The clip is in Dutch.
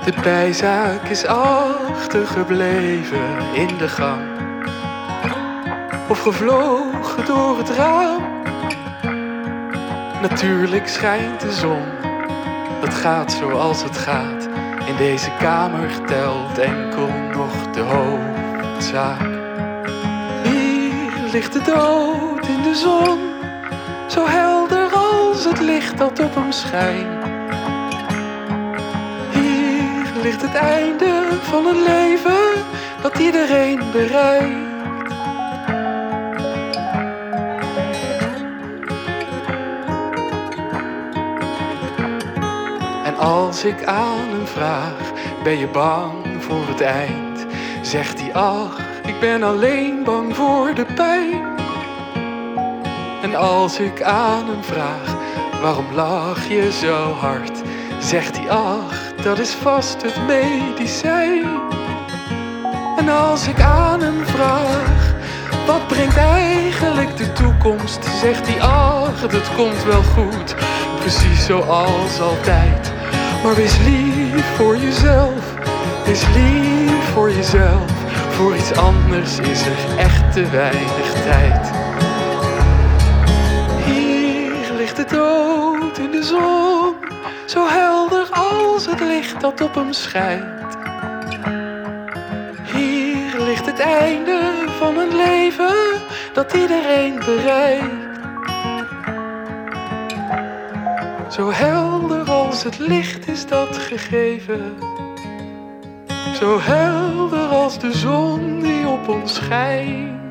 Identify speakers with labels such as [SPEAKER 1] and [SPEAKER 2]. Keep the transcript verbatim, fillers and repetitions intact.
[SPEAKER 1] De bijzaak is achtergebleven in de gang, of gevlogen door het raam. Natuurlijk schijnt de zon, dat gaat zoals het gaat. In deze kamer telt enkel nog de hoofdzaak. Hier ligt de dood in de zon, zo helder als het licht dat op hem schijnt. Hier ligt het einde van een leven dat iedereen bereikt. En als ik aan hem vraag, ben je bang voor het eind? Zegt hij, ach, ik ben alleen bang voor de pijn. En als ik aan hem vraag, waarom lach je zo hard? Zegt hij, ach, dat is vast het medicijn. En als ik aan hem vraag, wat brengt eigenlijk de toekomst? Zegt hij, ach, dat komt wel goed, precies zoals altijd. Maar wees lief voor jezelf, wees lief voor jezelf. Voor iets anders is er echt te weinig tijd. Hier ligt de dood in de zon, zo helder als het licht dat op hem schijnt. Hier ligt het einde van een leven dat iedereen bereikt. Zo helder als het licht is dat gegeven, zo helder als de zon die op ons schijnt.